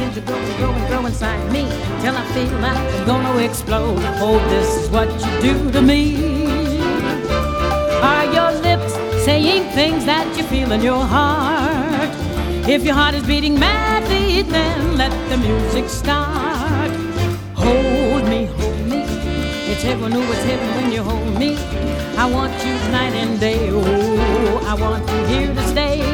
begins to grow and grow and grow inside me till I feel like I'm gonna explode. Oh, this is what you do to me. Are your lips saying things that you feel in your heart? If your heart is beating madly, then let the music start. Hold me, hold me. It's heaven, oh, it's heaven when you hold me. I want you night and day. Oh, I want you here to stay.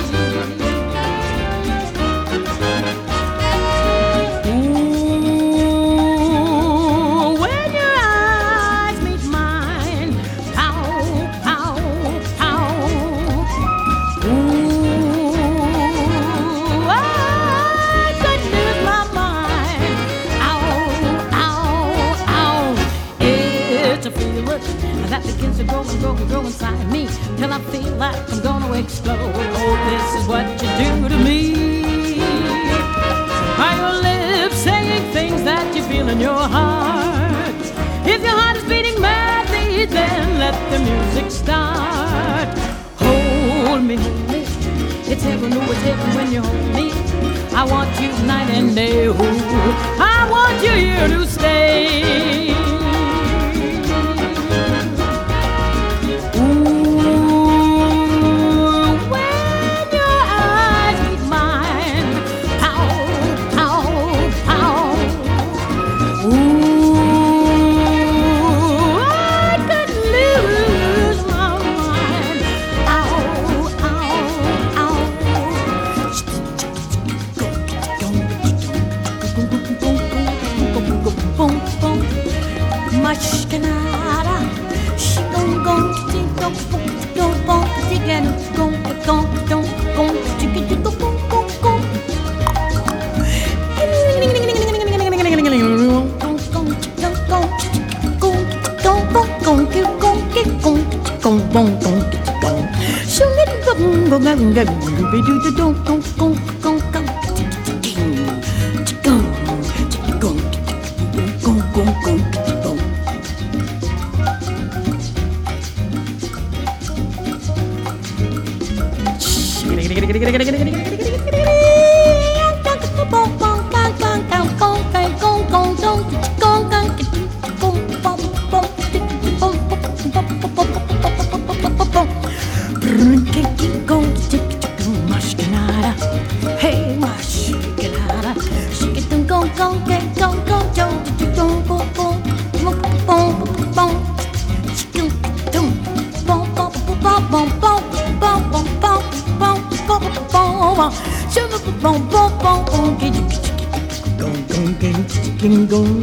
That begins to grow and grow and grow inside me till I feel like I'm gonna explode. Oh, this is what you do to me. Are your lips saying things that you feel in your heart? If your heart is beating madly, then let the music start. Hold me, it's heaven, oh, it's heaven when you hold me. I want you night and day, oh, I want you here to stay. Go